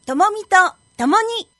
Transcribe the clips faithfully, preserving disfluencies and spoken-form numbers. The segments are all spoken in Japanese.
ともみとともに。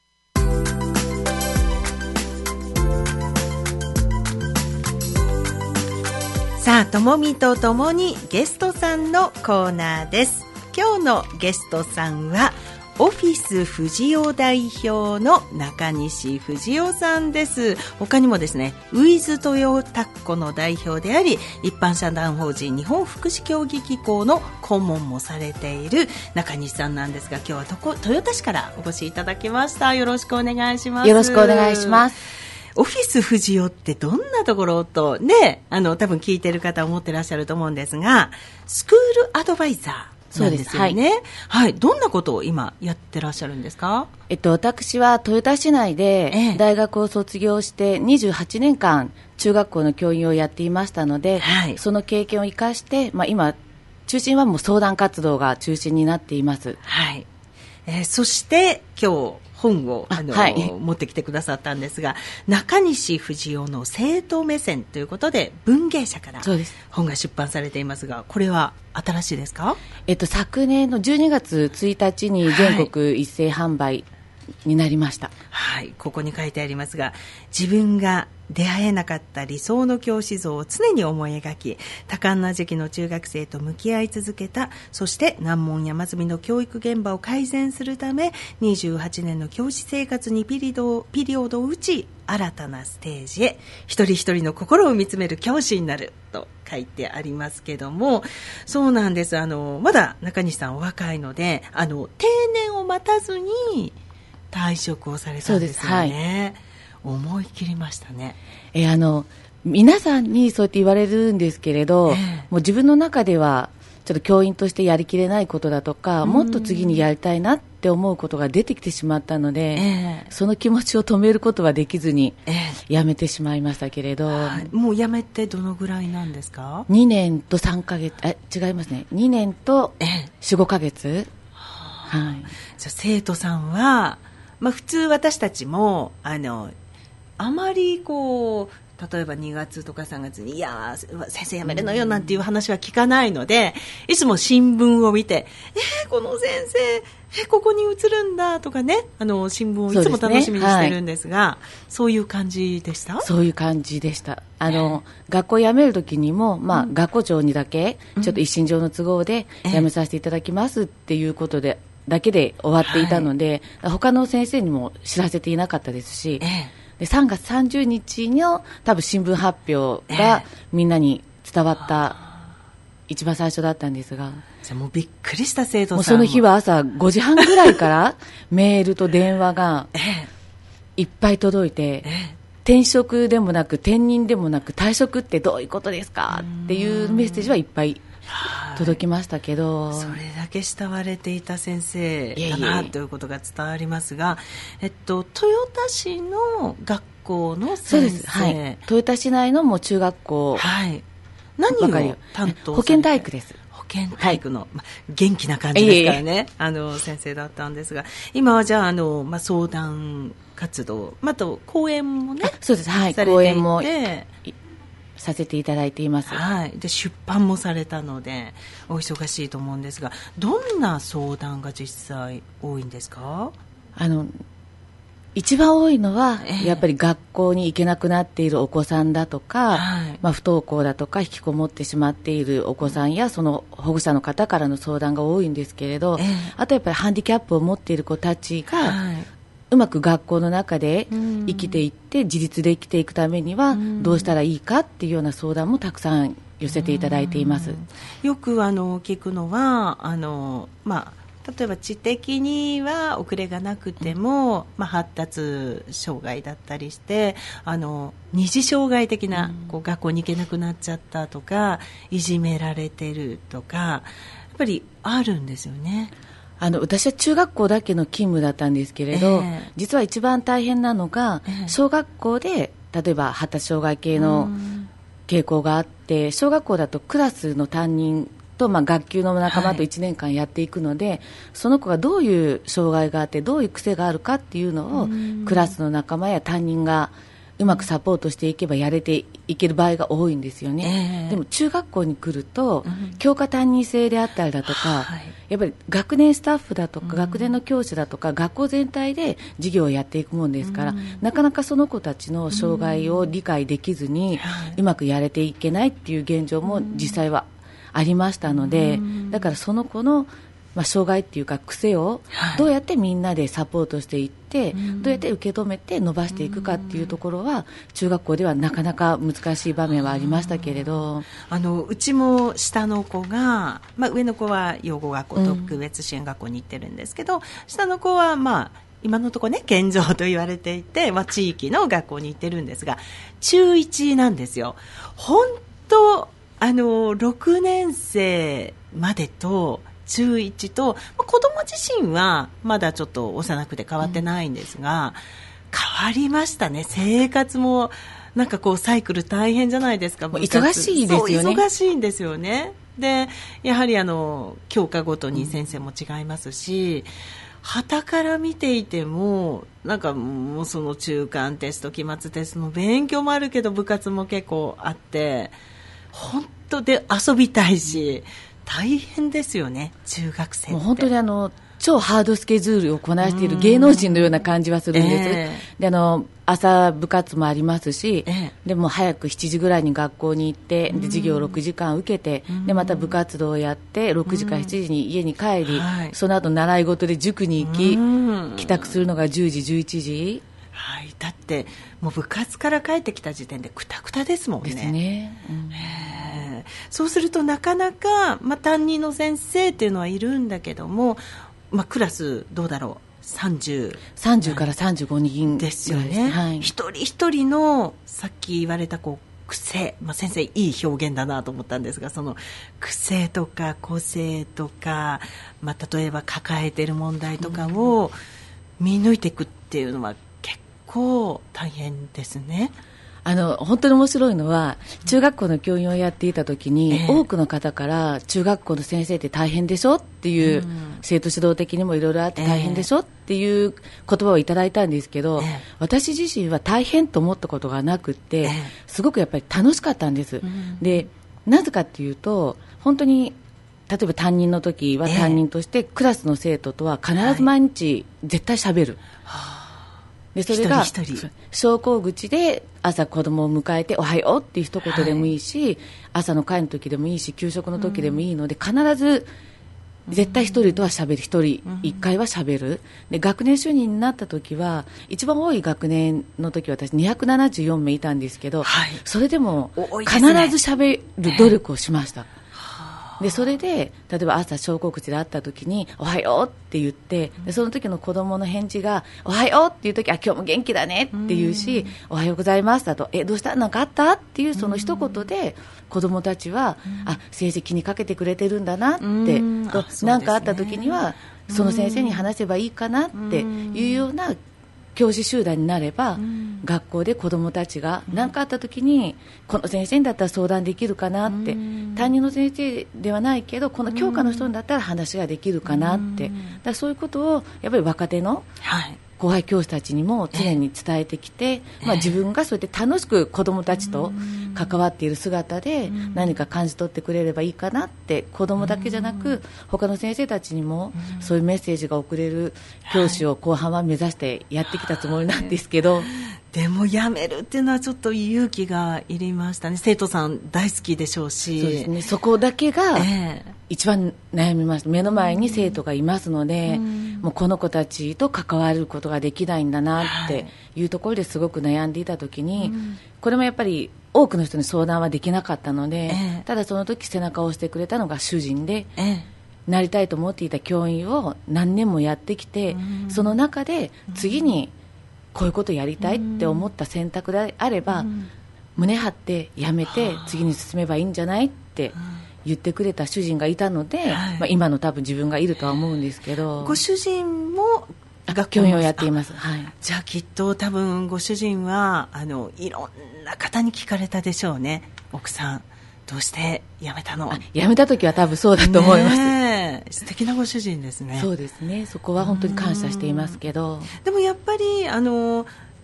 さあ、ともみとともにゲストさんのコーナーです。今日のゲストさんはオフィスフジオ代表の中西富士夫さんです。他にもですね、ウィズトヨタッコの代表であり、一般社団法人日本福祉協議機構の顧問もされている中西さんなんですが、今日はとこ豊田市からお越しいただきました。よろしくお願いします。 よろしくお願いします。 オフィスフジオってどんなところとね、あの多分聞いてる方思ってらっしゃると思うんですが、スクールアドバイザーなんですよね。はい、はい。どんなことを今やってらっしゃるんですか？ えっと、私は豊田市内で大学を卒業してにじゅうはちねんかん中学校の教員をやっていましたので、はい、その経験を生かして、まあ、今中心はもう相談活動が中心になっています。 はい。えー、そして今日本をあの、はい、持ってきてくださったんですが、中西富士夫の生徒目線ということで文芸社から本が出版されていますが、これは新しいですか？ えっと、昨年のじゅうにがつついたちに全国一斉販売になりました。 はい、はい、ここに書いてありますが、自分が出会えなかった理想の教師像を常に思い描き、多感な時期の中学生と向き合い続けた。そして難問山積みの教育現場を改善するためにじゅうはちねんの教師生活にピリドピリオドを打ち、新たなステージへ一人一人の心を見つめる教師になると書いてありますけども、そうなんです。あのまだ中西さんお若いので、あの定年を待たずに退職をされたんですよね。思い切りましたね。 えー、あの皆さんにそうやって言われるんですけれど、えー、もう自分の中ではちょっと教員としてやりきれないことだとか、もっと次にやりたいなって思うことが出てきてしまったので、えー、その気持ちを止めることはできずにやめてしまいましたけれど、えー、もうやめてどのぐらいなんですか？ にねんとさんかげつ、あ、違いますね、にねんとよん、ごかげつ、 はい、じゃあ生徒さんは、まあ、普通私たちもあのあまりこう例えばにがつとかさんがつにいや先生辞めるのよなんていう話は聞かないので、いつも新聞を見て、えー、この先生、えー、ここに移るんだとかね、あの新聞をいつも楽しみにしてるんですが、そうですね、はい、そういう感じでした？ そういう感じでした。あの、えー、学校辞める時にも、まあうん、学校長にだけちょっと一身上の都合で辞めさせていただきますっていうことで、えー、だけで終わっていたので、はい、他の先生にも知らせていなかったですし、えーでさんがつさんじゅうにちの多分新聞発表がみんなに伝わった一番最初だったんですが、 じゃあもうびっくりした生徒さんも、 もうその日は朝ごじはんぐらいからメールと電話がいっぱい届いて、転職でもなく転任でもなく退職ってどういうことですかっていうメッセージはいっぱい届きましたけど、 それだけ慕われていた先生だなということが伝わりますが、えっと、豊田市の学校の先生。そうです、 はい、豊田市内のもう中学校、 はい、何を担当保健体育です。 保健体育の、はい、ま、元気な感じですからね、あの先生だったんですが、今はじゃあ、あの、ま、相談活動、また講演もね、 そうです、はい、 されていて、 講演もさせていただいています。 はい、で出版もされたのでお忙しいと思うんですが、どんな相談が実際多いんですか？ あの一番多いのは、えー、やっぱり学校に行けなくなっているお子さんだとか、はい、まあ、不登校だとか引きこもってしまっているお子さんやその保護者の方からの相談が多いんですけれど、えー、あとやっぱりハンディキャップを持っている子たちが、はい、うまく学校の中で生きていって自立で生きていくためにはどうしたらいいかっていうような相談もたくさん寄せていただいています。 よくあの聞くのはあの、まあ、例えば知的には遅れがなくても、まあ、発達障害だったりしてあの二次障害的なこう学校に行けなくなっちゃったとかいじめられてるとかやっぱりあるんですよね。 あの私は中学校だけの勤務だったんですけれど、えー、実は一番大変なのが、えー、小学校で例えば発達障害系の傾向があって、小学校だとクラスの担任と、まあ、学級の仲間といちねんかんやっていくので、はい、その子がどういう障害があってどういう癖があるかっていうのをクラスの仲間や担任がうまくサポートしていけばやれていける場合が多いんですよね、えー、でも中学校に来ると、うん、教科担任制であったりだとか、はい、やっぱり学年スタッフだとか、うん、学年の教師だとか学校全体で授業をやっていくもんですから、うん、なかなかその子たちの障害を理解できずに、うん、うまくやれていけないっていう現状も実際はありましたので、うん、だからその子のまあ、障害っていうか癖をどうやってみんなでサポートしていって、はい、どうやって受け止めて伸ばしていくかっていうところは中学校ではなかなか難しい場面はありましたけれど、 あのうちも下の子が、まあ、上の子は養護学校特別支援学校に行ってるんですけど、うん、下の子はまあ今のところね健常と言われていて、まあ、地域の学校に行ってるんですが中いちなんですよ。本当あのろくねん生までと中いちと、まあ、子供自身はまだちょっと幼くて変わってないんですが、うん、変わりましたね。生活もなんかこうサイクル大変じゃないですか。 忙しいですよね。 そう忙しいんですよね。でやはりあの教科ごとに先生も違いますし、傍から見ていてもなんかもうその中間テスト期末テストの勉強もあるけど部活も結構あって本当で遊びたいし大変ですよね中学生って。 もう本当にあの超ハードスケジュールをこなしている芸能人のような感じはするんです、えー、であの朝部活もありますし、えー、でも早くしちじぐらいに学校に行ってで授業ろくじかん受けてでまた部活動をやってろくじかしちじに家に帰り、はい、その後習い事で塾に行き帰宅するのがじゅうじじゅういちじ、 はい、だってもう部活から帰ってきた時点でクタクタですもんね。 ですね、うん、 そうするとなかなか、まあ、担任の先生っていうのはいるんだけども、まあ、クラスどうだろうさんじゅう、 さんじゅうからさんじゅうごにんですよね、はい、一人一人のさっき言われたこう癖、まあ、先生いい表現だなと思ったんですがその癖とか個性とか、まあ、例えば抱えている問題とかを見抜いていくっていうのは結構大変ですね。 あの本当に面白いのは中学校の教員をやっていた時に、えー、多くの方から中学校の先生って大変でしょっていう、うん、生徒指導的にもいろいろあって大変でしょっていう言葉をいただいたんですけど、えー、私自身は大変と思ったことがなくって、えー、すごくやっぱり楽しかったんです、うん、でなぜかっていうと本当に例えば担任の時は担任としてクラスの生徒とは必ず毎日絶対喋る、はいでそれが一人一人昇降口で朝子供を迎えておはようっていう一言でもいいし、はい、朝の会の時でもいいし給食の時でもいいので、うん、必ず絶対一人とはしゃべる一人一回はしゃべるで学年主任になった時は一番多い学年の時は私にひゃくななじゅうよんめいいたんですけど、はい、それでも必ずしゃべる努力をしました、でそれで例えば朝昇降口で会った時におはようって言ってでその時の子供の返事がおはようっていう時は今日も元気だねって言うし、おはようございますだとえどうしたなんかあったっていうその一言で子供たちはあ先生気にかけてくれてるんだなって何かあった時にはその先生に話せばいいかなっていうような教師集団になれば、うん、学校で子どもたちが何かあった時に、うん、この先生だったら相談できるかなって、うん、担任の先生ではないけどこの教科の人だったら話ができるかなって、うん、だからそういうことをやっぱり若手の、はい後輩教師たちにも常に伝えてきて、えーまあ、自分がそうやって楽しく子どもたちと関わっている姿で何か感じ取ってくれればいいかなって子どもだけじゃなく他の先生たちにもそういうメッセージが送れる教師を後半は目指してやってきたつもりなんですけど、はい、 でも辞めるっていうのはちょっと勇気がいりましたね。生徒さん大好きでしょうしそうですね、そこだけが一番悩みました。目の前に生徒がいますので、うん、もうこの子たちと関わることができないんだなっていうところですごく悩んでいた時に、うん、これもやっぱり多くの人に相談はできなかったので、ええ、ただその時背中を押してくれたのが主人で、ええ、なりたいと思っていた教員を何年もやってきて、うん、その中で次にこういうことやりたいって思った選択であれば、うん、胸張ってやめて次に進めばいいんじゃないって言ってくれた主人がいたので、はいまあ、今の多分自分がいるとは思うんですけど。 ご主人も教員をやっています、はい、 じゃあきっと多分ご主人はあのいろんな方に聞かれたでしょうね。奥さんどうして辞めたの。 辞めた時は多分そうだと思います、 ね、素敵なご主人ですね。 そうですね、そこは本当に感謝していますけど、 でもやっぱりあの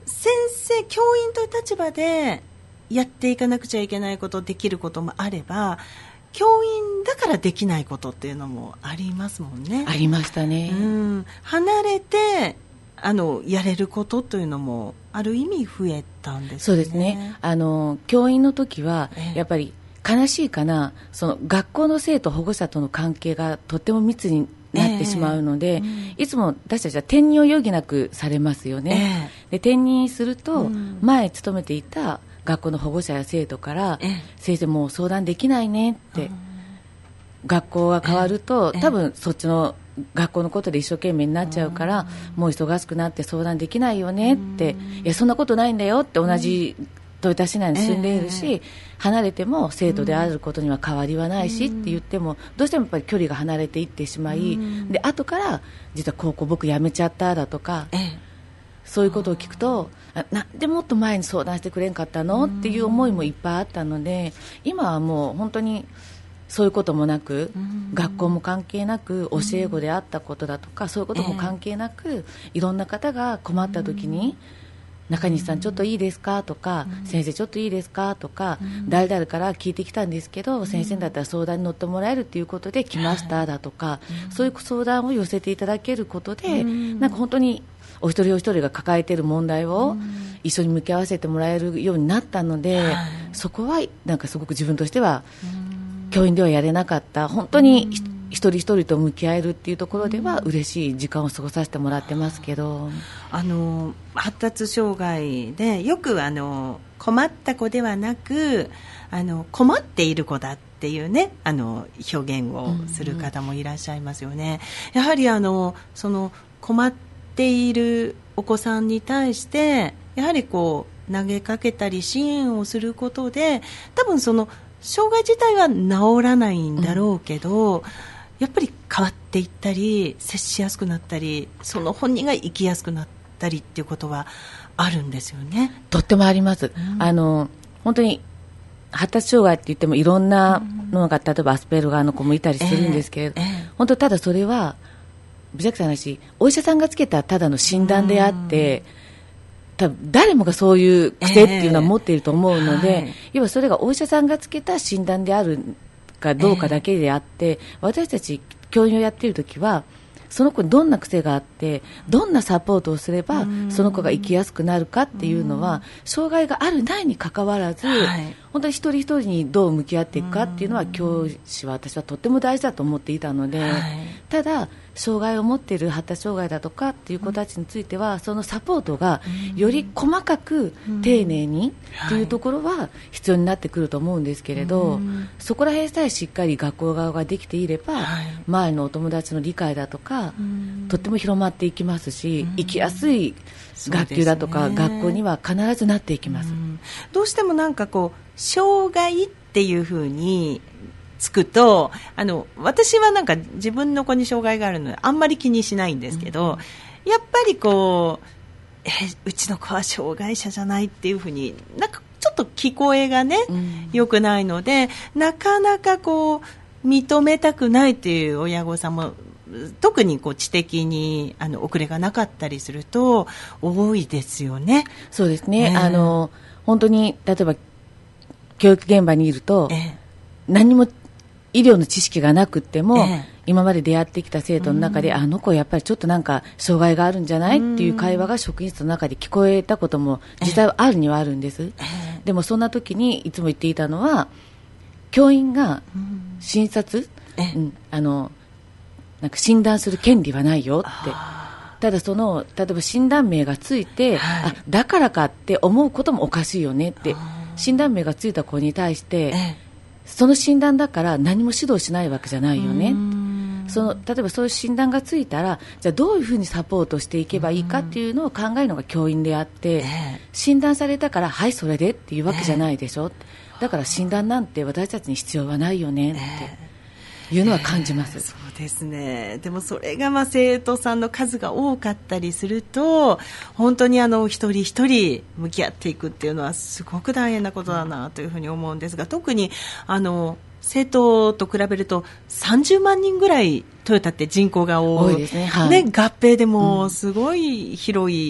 先生教員という立場でやっていかなくちゃいけないこと、できることもあれば、教員だからできないことっていうのもありますもんね。 ありましたね。 うん、離れてあのやれることというのもある意味増えたんですね。 そうですね。あの教員の時はやっぱり悲しいかな、その学校の生徒保護者との関係がとっても密になってしまうので、えーうん、いつも私たちは転任を余儀なくされますよね、えー、で転任すると、うん、前勤めていた学校の保護者や生徒から、えー、先生もう相談できないねって、うん、学校が変わると、えー、多分そっちの学校のことで一生懸命になっちゃうから、うん、もう忙しくなって相談できないよねって、うん、いやそんなことないんだよって同じ、うん豊田市内に住んでいるし、えー、離れても生徒であることには変わりはないし、うん、って言ってもどうしてもやっぱり距離が離れていってしまい、うん、で後から実は高校僕辞めちゃっただとか、えー、そういうことを聞くとなんでもっと前に相談してくれんかったの、うん、っていう思いもいっぱいあったので、今はもう本当にそういうこともなく、うん、学校も関係なく教え子であったことだとか、うん、そういうことも関係なく、えー、いろんな方が困った時に、うん中西さんちょっといいですかとか、うん、先生ちょっといいですかとか、うん、誰々から聞いてきたんですけど、うん、先生だったら相談に乗ってもらえるということで来ましただとか、うん、そういう相談を寄せていただけることで、うん、なんか本当にお一人お一人が抱えている問題を一緒に向き合わせてもらえるようになったので、うん、そこはなんかすごく自分としては、うん、教員ではやれなかった本当に、うん一人一人と向き合えるっていうところでは嬉しい時間を過ごさせてもらってますけど、 あの発達障害でよくあの困った子ではなくあの困っている子だっていうねあの表現をする方もいらっしゃいますよね、うんうん、やはりあのその困っているお子さんに対してやはりこう投げかけたり支援をすることで多分その障害自体は治らないんだろうけど、うんやっぱり変わっていったり接しやすくなったりその本人が生きやすくなったりっていうことはあるんですよね。 とってもあります、うん、あの本当に発達障害って言ってもいろんなのが、うん、例えばアスペルガーの子もいたりするんですけれど、えーえー、本当ただそれは無邪気な話お医者さんがつけたただの診断であって、うん、多分誰もがそういう癖っていうのは持っていると思うので、えーはい、要はそれがお医者さんがつけた診断であるかどうかだけであって、えー、私たち教員をやっているときはその子にどんな癖があってどんなサポートをすればその子が生きやすくなるかっていうのは障害があるないにかかわらず、はい、本当に一人一人にどう向き合っていくかっていうのは教師は私はとっても大事だと思っていたので、はい、ただ障害を持っている発達障害だとかっていう子たちについてはそのサポートがより細かく丁寧にっていうところは必要になってくると思うんですけれど、そこら辺さえしっかり学校側ができていれば、はい、周りのお友達の理解だとかとっても広まっていきますし、生きやすい学級だとか、ね、学校には必ずなっていきます。 どうしてもなんかこう障害っていうふうにつくとあの私はなんか自分の子に障害があるのであんまり気にしないんですけど、うん、やっぱりこうえうちの子は障害者じゃないっていうふうになんかちょっと聞こえがね、うん、良くないのでなかなかこう認めたくないっていう親御さんも特にこう知的にあの遅れがなかったりすると多いですよね。 そうですね、えー、あの本当に例えば教育現場にいると、えー、何も医療の知識がなくっても、ええ、今まで出会ってきた生徒の中で、うん、あの子やっぱりちょっとなんか障害があるんじゃない、うん、っていう会話が職員室の中で聞こえたことも実際はあるにはあるんです、ええ、でもそんな時にいつも言っていたのは教員が診察、うん、あのなんか診断する権利はないよってただその例えば診断名がついて、はい、あだからかって思うこともおかしいよねって診断名がついた子に対して、ええその診断だから何も指導しないわけじゃないよね。その例えばそういう診断がついたらじゃあどういうふうにサポートしていけばいいかっていうのを考えるのが教員であって、えー、診断されたからはいそれでっていうわけじゃないでしょ、えー、だから診断なんて私たちに必要はないよねっていうのは感じます、 えー、そうですね。でもそれがまあ生徒さんの数が多かったりすると本当にあの一人一人向き合っていくっていうのはすごく大変なことだなというふうに思うんですが、特にあの生徒と比べるとさんじゅうまんにんぐらいトヨタって人口が多い、多いですね、はい、で合併でもすごい広い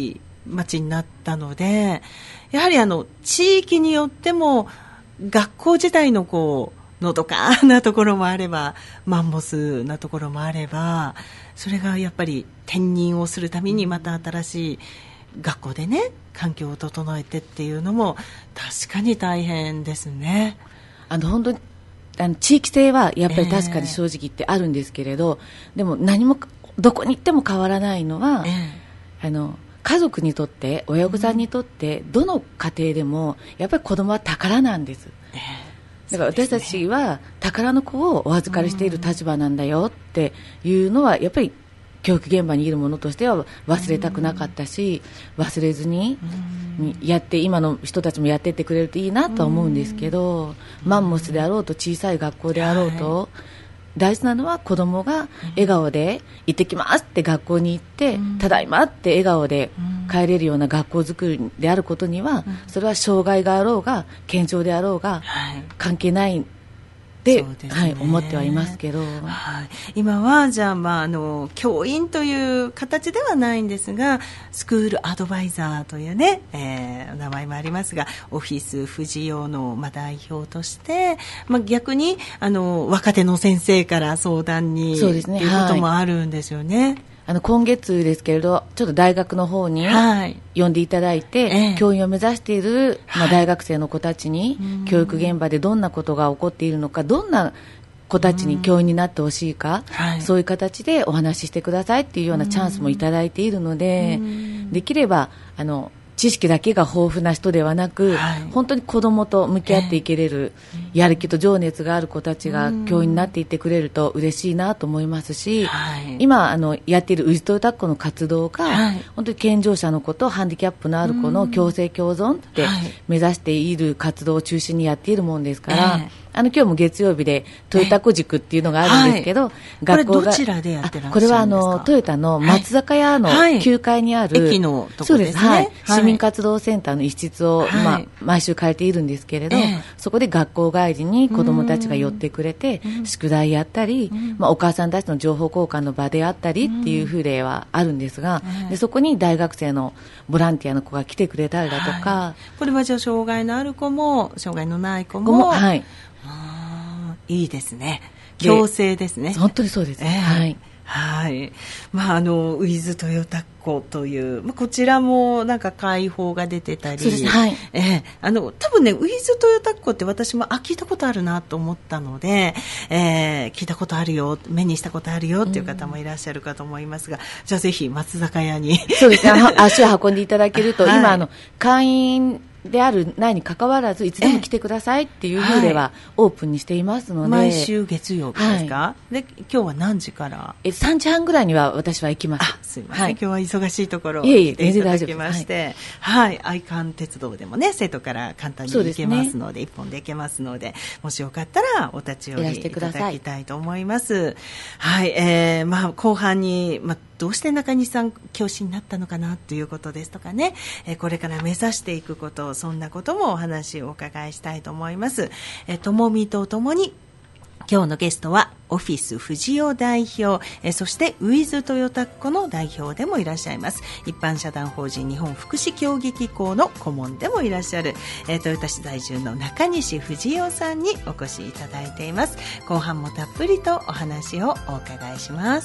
町になったので、やはりあの地域によっても学校自体のこうのどかなところもあればマンモスなところもあれば、それがやっぱり転任をするためにまた新しい学校でね環境を整えてっていうのも確かに大変ですね。 あの本当にあの地域性はやっぱり確かに正直言ってあるんですけれど、えー、でも何もどこに行っても変わらないのは、えー、あの家族にとって親御さんにとって、うん、どの家庭でもやっぱり子供は宝なんです、えー、だから私たちは宝の子をお預かりしている立場なんだよっていうのはやっぱり教育現場にいるものとしては忘れたくなかったし、忘れずにやって今の人たちもやっていってくれるといいなとは思うんですけど、マンモスであろうと小さい学校であろうと、はい、大事なのは子供が笑顔で行ってきますって学校に行って、ただいまって笑顔で帰れるような学校づくりであることには、それは障害があろうが健常であろうが関係ないで、ね、はい、思ってはいますけど、 はい、今はじゃあ、まあ、あの教員という形ではないんですが、スクールアドバイザーというね、えー、名前もありますが、オフィス富士用の、まあ、代表として、まあ、逆にあの若手の先生から相談にそうですね、ということもあるんですよね。はい、 あの今月ですけれど、ちょっと大学の方に呼んでいただいて、はい、教員を目指している、まあ、大学生の子たちに、はい、教育現場でどんなことが起こっているのか、どんな子たちに教員になってほしいか、はい、そういう形でお話ししてくださいっていうようなチャンスもいただいているので、できればあの知識だけが豊富な人ではなく、はい、本当に子どもと向き合っていけれる、えー、やる気と情熱がある子たちが教員になっていってくれると嬉しいなと思いますし、はい、今あのやっているウジトヨタッコの活動が、はい、本当に健常者の子とハンディキャップのある子の共生共存って目指している活動を中心にやっているもんですから、えーあの今日も月曜日でトヨタコ塾っていうのがあるんですけど、はい、 学校がこれどちらでやってらっしゃるんですか？ これはあのトヨタの松坂屋のきゅうかいにある、 はい、駅のところですね。 はい、市民活動センターの一室を、はいまあ、毎週借りているんですけれど、えー、そこで学校帰りに子どもたちが寄ってくれて宿題やったり、まあ、お母さんたちの情報交換の場であったりっていう風例はあるんですが、でそこに大学生のボランティアの子が来てくれたりだとか、はい、 これはじゃあ障害のある子も障害のない子も、もはいいいですね。共生ですね。 本当にそうです、えー、はい。 はい。まあ、あの、ウィズトヨタッコという、まあ、こちらもなんか開放が出てたり。 そうです、はい。 えー、あの、多分ね、ウィズトヨタッコって私も、あ、聞いたことあるなと思ったので、えー、聞いたことあるよ、目にしたことあるよっていう方もいらっしゃるかと思いますが、うん、じゃあぜひ松坂屋に。 そうですね。足を運んでいただけると、はい、今、あの、会員、であるないに関わらずいつでも来てくださいっていう風ではオープンにしていますので、 毎週月曜日ですか、はい、で今日は何時から？ えさんじはんぐらいには私は行きます。 あ、すいません、はい、今日は忙しいところを来ていただきまして、はい、愛観鉄道でもね生徒から簡単に行けますので、一本で行けますので、もしよかったらお立ち寄りいただきたいと思います。はい、えー、まあ後半に、まあどうして中西さん教師になったのかなということですとかね、えこれから目指していくこと、そんなこともお話をお伺いしたいと思います。えともみとともに今日のゲストはオフィス富士代代表、えそしてウィズトヨタッコの代表でもいらっしゃいます、一般社団法人日本福祉協議機構の顧問でもいらっしゃる、え豊田市在住の中西富代さんにお越しいただいています。後半もたっぷりとお話をお伺いします。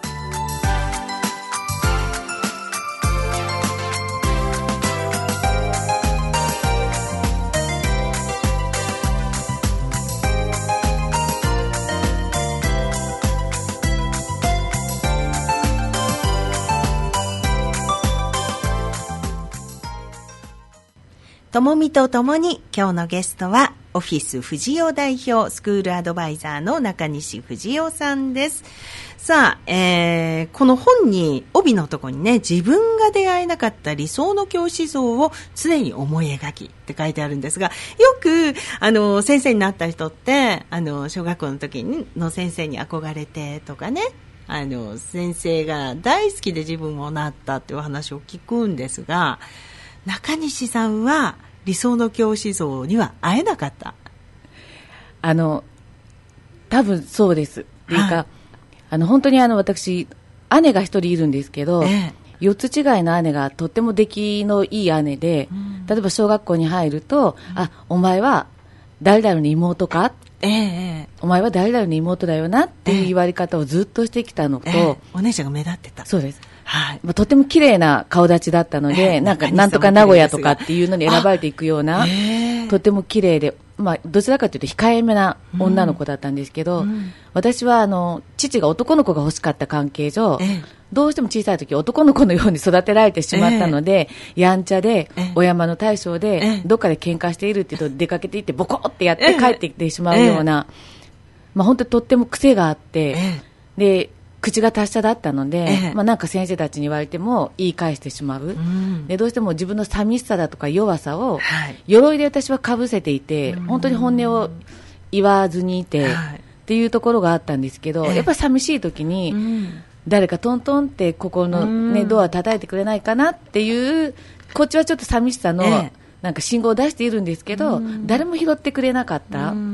ともみとともに今日のゲストはオフィス富士代代表スクールアドバイザーの中西富代さんです。さあ、えー、この本に帯のところにね、自分が出会えなかった理想の教師像を常に思い描きって書いてあるんですが、よくあの先生になった人ってあの小学校の時の先生に憧れてとかね、あの先生が大好きで自分もなったっていうお話を聞くんですが、中西さんは理想の教師像には会えなかった？ あの多分そうですっていうか、はい、あの本当にあの私姉が一人いるんですけど、ええ、 よっつ違いの姉がとっても出来のいい姉で、うん、例えば小学校に入ると、うん、あ、お前は誰々の妹か、ええ、お前は誰々の妹だよなっていう言われ方をずっとしてきたのと、ええ、 お姉ちゃんが目立ってた。 そうです。はい。まあ、とても綺麗な顔立ちだったので、ええ、なんかなんとか名古屋とかっていうのに選ばれていくような、ええ、とても綺麗で、まあ、どちらかというと控えめな女の子だったんですけど、うん、私はあの父が男の子が欲しかった関係上、ええ、どうしても小さい時男の子のように育てられてしまったので、ええ、やんちゃで、ええ、お山の大将で、ええ、どっかで喧嘩しているって言うと出かけていってボコってやって帰ってきてしまうような、ええ、まあ、本当にとっても癖があって、ええ、で口が達者だったので、ええ、まあ、なんか先生たちに言われても言い返してしまう、うん、でどうしても自分の寂しさだとか弱さを、はい、鎧で私はかぶせていて、うん、本当に本音を言わずにいて、はい、っていうところがあったんですけど、ええ、やっぱり寂しい時に、うん、誰かトントンって心の、ね、うん、ドア叩いてくれないかなっていう、こっちはちょっと寂しさの、ええ、なんか信号を出しているんですけど、うん、誰も拾ってくれなかった、うん、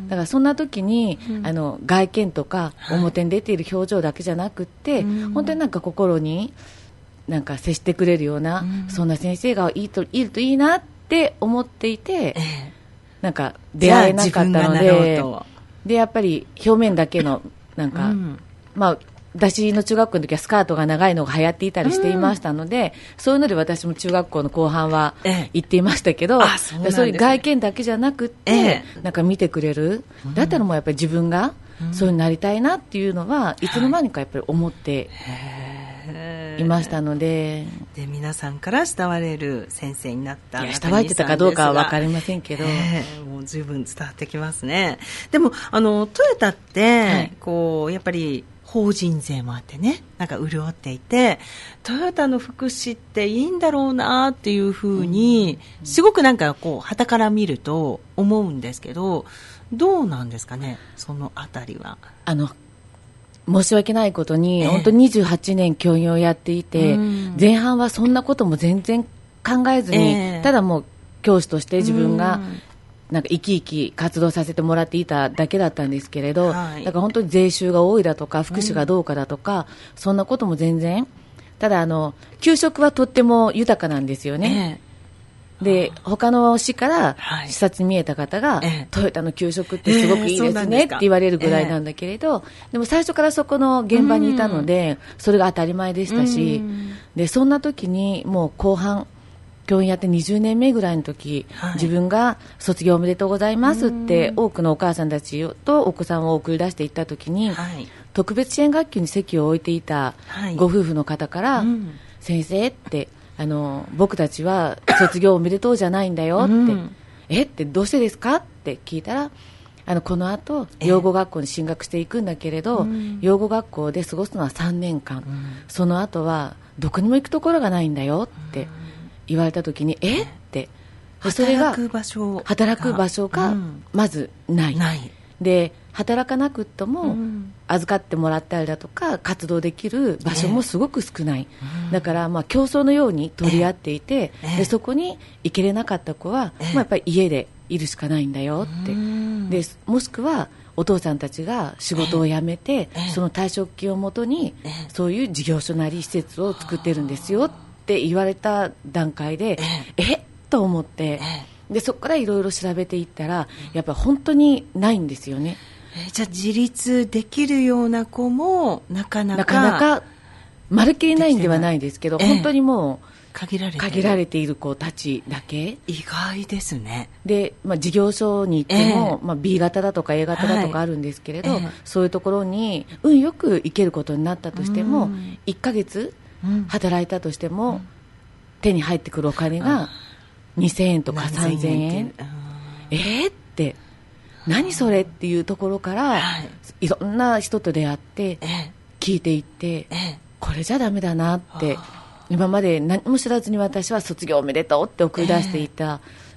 だからそんな時に、うん、あの外見とか表に出ている表情だけじゃなくって、はい、本当になんか心になんか接してくれるような、うん、そんな先生がいいといるといいなって思っていて、ええ、なんか出会えなかったので、でやっぱり表面だけのなんか、うん、まあ私の中学校の時はスカートが長いのが流行っていたりしていましたので、うん、そういうので私も中学校の後半は行っていましたけど、ええ、そう、そういう外見だけじゃなくって、ええ、なんか見てくれる、うん、だったらもうやっぱり自分がそういうになりたいなっていうのは、うん、いつの間にかやっぱり思っていましたので、 で皆さんから慕われる先生になった。 いや、慕われてたかどうかは分かりませんけど、 えー、もう十分伝わってきますね。でもあのトヨタって、はい、こうやっぱり法人税もあってね、なんか潤っていて、トヨタの福祉っていいんだろうなっていうふうに、うん、すごくなんかこう傍から見ると思うんですけど、どうなんですかね、そのあたりは。 あの申し訳ないことに、えー、本当ににじゅうはちねん教員をやっていて、うん、前半はそんなことも全然考えずに、えー、ただもう教師として自分が、うんなんか生き生き活動させてもらっていただけだったんですけれど、はい、だから本当に税収が多いだとか福祉がどうかだとか、うん、そんなことも全然、ただあの給食はとっても豊かなんですよね、えー、で他の市から視察に見えた方が、はい、トヨタの給食ってすごくいいですね、えー、って言われるぐらいなんだけれど、えー、でも最初からそこの現場にいたので、うん、それが当たり前でしたし、うん、でそんな時にもう後半教員やってにじゅうねんめぐらいの時、はい、自分が卒業おめでとうございますって多くのお母さんたちとお子さんを送り出していった時に、はい、特別支援学級に席を置いていたご夫婦の方から、はいうん、先生ってあの僕たちは卒業おめでとうじゃないんだよって、うん、えってどうしてですかって聞いたら、あのこの後養護学校に進学していくんだけれど、うん、養護学校で過ごすのはさんねんかん、うん、その後はどこにも行くところがないんだよって言われた時に、うん、えってそれが働く場所働く場所がまずない、うん、ないで働かなくっても預かってもらったりだとか活動できる場所もすごく少ない、えー、だからまあ競争のように取り合っていて、えー、でそこに行けれなかった子は、えーまあ、やっぱり家でいるしかないんだよって、でもしくはお父さんたちが仕事を辞めて、えー、その退職金をもとに、えー、そういう事業所なり施設を作ってるんですよって言われた段階で、えー、えっと思って、えー、でそこからいろいろ調べていったらやっぱり本当にないんですよね。 えー、じゃあ自立できるような子もなかなかなかなかまるっきりないんではないですけど、えー、本当にもう限られている限られている子たちだけ。 意外ですね。 で、まあ、事業所に行っても、えーまあ、ビー 型だとか エー 型だとかあるんですけれど、はいえー、そういうところに運よく行けることになったとしても、いっかげつ働いたとしても、うん、手に入ってくるお金がにせんえんとかさんぜんえん、えーって何それっていうところから、はい、いろんな人と出会って聞いていって、えー、これじゃダメだなって、今まで何も知らずに私は卒業おめでとうって送り出していた、えー、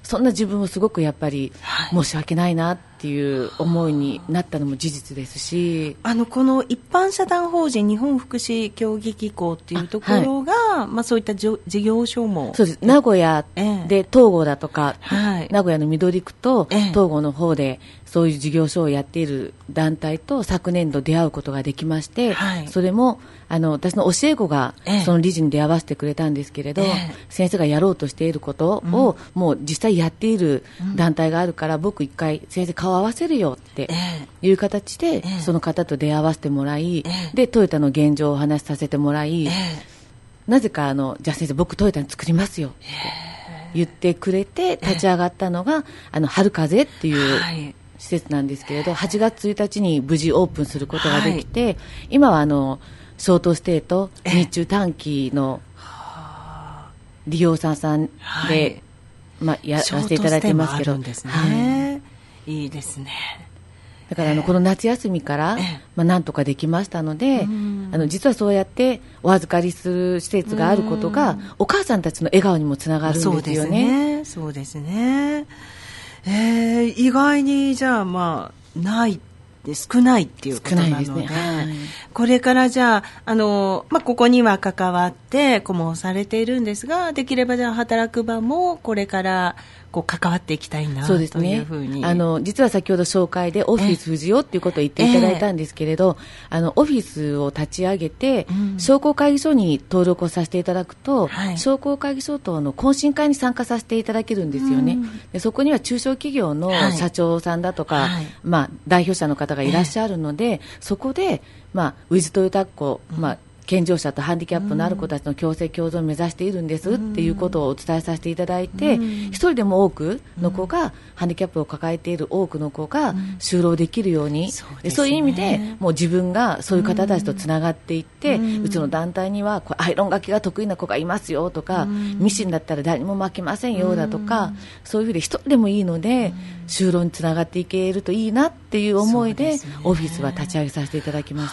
そんな自分もすごくやっぱり申し訳ないなっていう思いになったのも事実ですし、 あのこの一般社団法人日本福祉協議機構っていうところが、はい、まあ、そういった事業所もそうです。名古屋で東郷だとか、ええ、名古屋の緑区と東郷の方でそういう事業所をやっている団体と昨年度出会うことができまして、はい、それもあの私の教え子がその理事に出会わせてくれたんですけれど、ええ、先生がやろうとしていることを、うん、もう実際やっている団体があるから、うん、僕一回先生顔合わせるよっていう形で、ええ、その方と出会わせてもらい、ええ、でトヨタの現状をお話しさせてもらい、ええ、なぜかあのじゃあ先生僕トヨタに作りますよって言ってくれて立ち上がったのが、ええ、あの春風っていう、はい、施設なんですけれど、はちがつついたちに無事オープンすることができて、はい、今はあのショートステイと日中短期の利用者さんで、はい、まあ、やらせていただいてますけど、 ショートステイもあるんですね、はい、いいですね。 だからあのこの夏休みから、まあ、なんとかできましたので、あの実はそうやってお預かりする施設があることがお母さんたちの笑顔にもつながるんですよね。そうですね、 そうですね。えー、意外にじゃあまあない少ないっていうことなの で, で、ね、はい、これからじゃあ、あの、まあ、ここには関わって顧問されているんですが、できればじゃあ働く場もこれからこう関わっていきたいなというふうに。 あの実は先ほど紹介でオフィス藤尾っていうことを言っていただいたんですけれど、あのオフィスを立ち上げて、うん、商工会議所に登録をさせていただくと、はい、商工会議所等の懇親会に参加させていただけるんですよね、うん、でそこには中小企業の社長さんだとか、はい、まあ、代表者の方がいらっしゃるので、えー、そこで、まあ、ウィズトヨタっ子、まあ健常者とハンディキャップのある子たちの共生共存を目指しているんですっていうことをお伝えさせていただいて、一人でも多くの子がハンディキャップを抱えている多くの子が就労できるように、そうですね、そういう意味でもう自分がそういう方たちとつながっていって、うちの団体にはこうアイロンがけが得意な子がいますよとか、ミシンだったら誰にも負けませんよだとか、そういうふうで一人でもいいので就労につながっていけるといいなっていう思いでオフィスは立ち上げさせていただきました。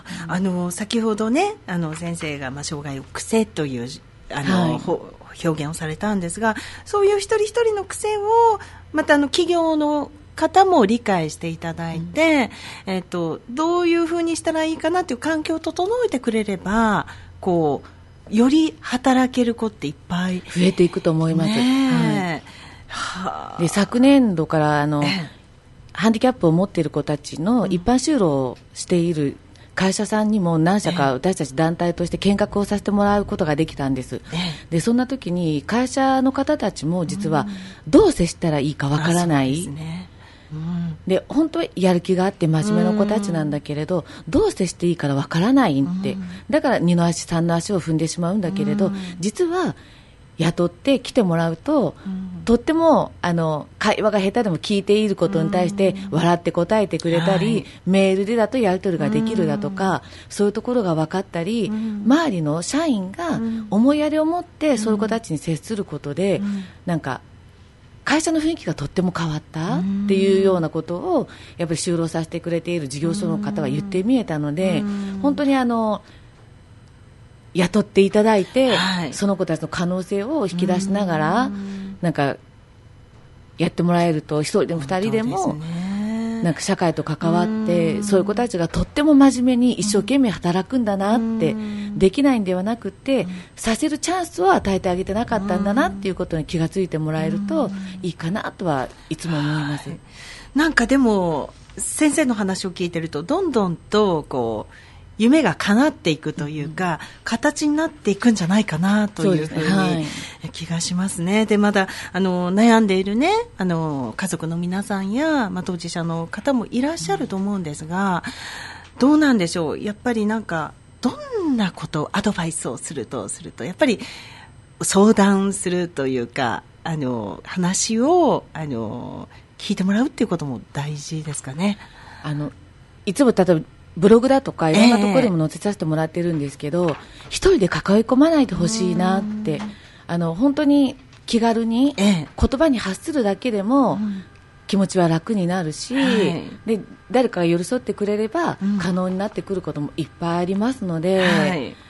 あの先ほどね、あの先生がまあ障害を癖というあの、はい、表現をされたんですが、そういう一人一人の癖をまたあの企業の方も理解していただいて、うん、えっと、どういうふうにしたらいいかなという環境を整えてくれればこうより働ける子っていっぱい増えていくと思います、ね、はい、で昨年度からあのハンディキャップを持っている子たちの一般就労をしている会社さんにも何社か私たち団体として見学をさせてもらうことができたんです、ええ、でそんな時に会社の方たちも実はどう接したらいいかわからない、うん、ね、うん、で本当にやる気があって真面目な子たちなんだけれど、うん、どう接していいからわからないって、うん、だから二の足三の足を踏んでしまうんだけれど、うん、実は雇って来てもらうと、うん、とってもあの会話が下手でも聞いていることに対して笑って答えてくれたり、うん、はい、メールでだとやり取りができるだとか、うん、そういうところが分かったり、うん、周りの社員が思いやりを持ってそういう子たちに接することで、うん、なんか会社の雰囲気がとっても変わったっていうようなことをやっぱり就労させてくれている事業所の方は言ってみえたので、うん、本当にあの雇っていただいて、はい、その子たちの可能性を引き出しながらなんかやってもらえると、一人でも二人でもなんか社会と関わって、そういう子たちがとっても真面目に一生懸命働くんだなって、できないんではなくてさせるチャンスを与えてあげてなかったんだなっていうことに気がついてもらえるといいかなとはいつも思います。 なんかでも先生の話を聞いてるとどんどんとこう夢が叶っていくというか、うん、形になっていくんじゃないかなというふうに、はい、気がしますね。でまだあの悩んでいるね、あの家族の皆さんや、まあ、当事者の方もいらっしゃると思うんですが、うん、どうなんでしょう。やっぱりなんかどんなことをアドバイスをするとするとやっぱり相談するというか、あの話をあの聞いてもらうっていうことも大事ですかね。 あのいつも例えばブログだとかいろんなところでも載せさせてもらってるんですけど、えー、一人で抱え込まないでほしいなって、あの本当に気軽に言葉に発するだけでも気持ちは楽になるし、はい、で誰かが寄り添ってくれれば可能になってくることもいっぱいありますので、はい、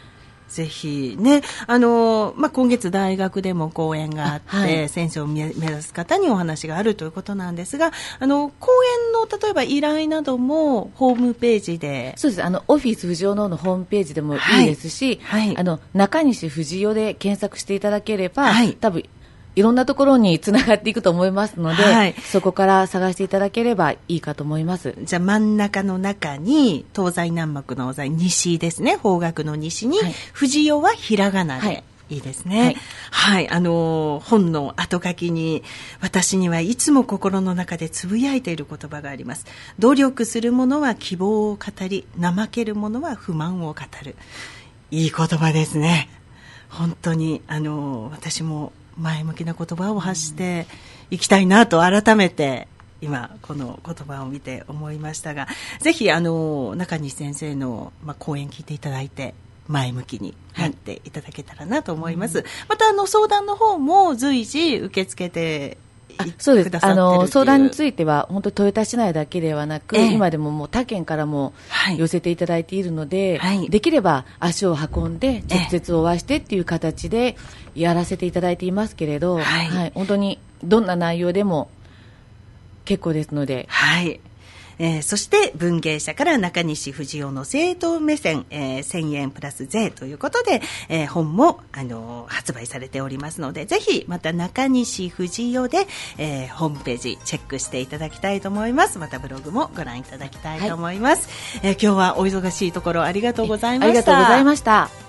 ぜひね、あの、まあ、今月大学でも講演があって、はい、先生を目指す方にお話があるということなんですが、あの、講演の例えば依頼などもホームページで。 そうです。あの、オフィス藤尾ののホームページでもいいですし、はいはい、あの、中西藤尾で検索していただければ、はい、多分、いろんなところにつながっていくと思いますので、はい、そこから探していただければいいかと思います。 じゃあ真ん中の中に東西南北の西、西ですね、方角の西に、はい、藤尾はひらがなで、はい、いいですね。はい、はい、あの本の後書きに私にはいつも心の中でつぶやいている言葉があります。努力する者は希望を語り、怠ける者は不満を語る。いい言葉ですね。本当にあの私も前向きな言葉を発していきたいなと改めて今この言葉を見て思いましたが、ぜひあの中西先生の、まあ、講演聞いていただいて前向きになっていただけたらなと思います、はい、またあの相談の方も随時受け付けてあそうです。あの相談については本当豊田市内だけではなく、えー、今でももう他県からも寄せていただいているので、はい、できれば足を運んで直接お会いしてっていう形でやらせていただいていますけれど、はいはい、本当にどんな内容でも結構ですので、 はい、えー、そして文芸社から中西藤尾の生徒目線、えー、せんえんプラス税ということで、えー、本も、あのー、発売されておりますので、ぜひまた中西藤尾で、えー、ホームページチェックしていただきたいと思います。またブログもご覧いただきたいと思います、はい、えー、今日はお忙しいところありがとうございました。 ありがとうございました。